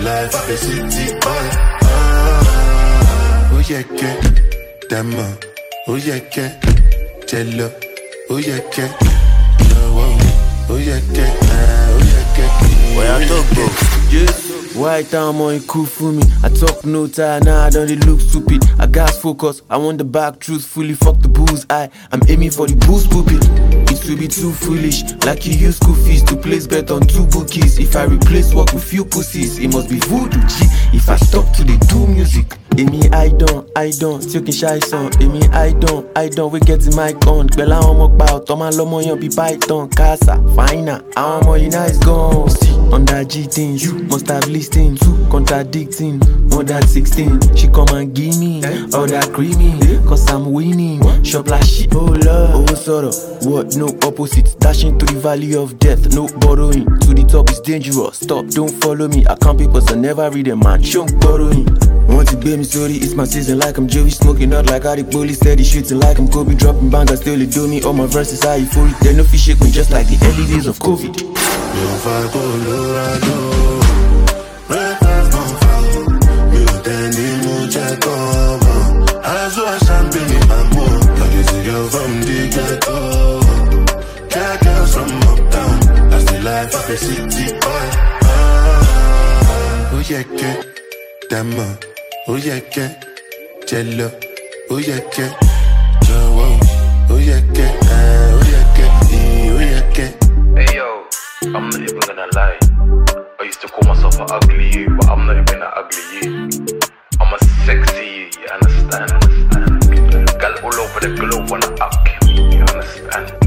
life of a city boy. Oh yeah, yeah, Dama. Oh yeah, yeah, Jello. Oh yeah, yeah, oh yeah, yeah, oh yeah, yeah. Where I talk, bro? Yes. White time on cool for me. I talk no time, now I don't look stupid. I got focus, I want the back truthfully. Fuck the booze, I'm aiming for the boost pupil. It will be too foolish, like you use school fees to place bet on 2 bookies. If I replace work with few pussies, it must be voodoo G. If I stop to the do music, Amy, I don't, taking shy song. Amy, I don't, we get the mic on. Bella on my bout, on my lomo, yon be python. Casa, finer, I'm all nice gone. See, on that G things, you must have listened to contradicting. More than 16, she come and give me all that creamy, cause I'm winning. Shop like shit, oh love, oh sort of. What, no opposite, dashing to the valley of death, no borrowing. To the top is dangerous, stop, don't follow me. I can't papers, I never read them, man, shunk borrowing. Want to be me sorry, it's my season like I'm Joey. Smoking out like how the police steady shooting like I'm Kobe. Dropping bangers, still they do me. All my verses are euphoric. They no fish shake me just like the early days of COVID. Life of a city boy. Oh yeah, yeah, Dama. Oh yeah, yeah, Jello. Oh yeah, yeah, oh yeah, yeah, oh yeah, yeah, oh yeah, yeah. Hey yo, I'm not even gonna lie. I used to call myself an ugly you, but I'm not even an ugly you. I'm a sexy you, you understand? Girl all over the globe wanna up you, you understand?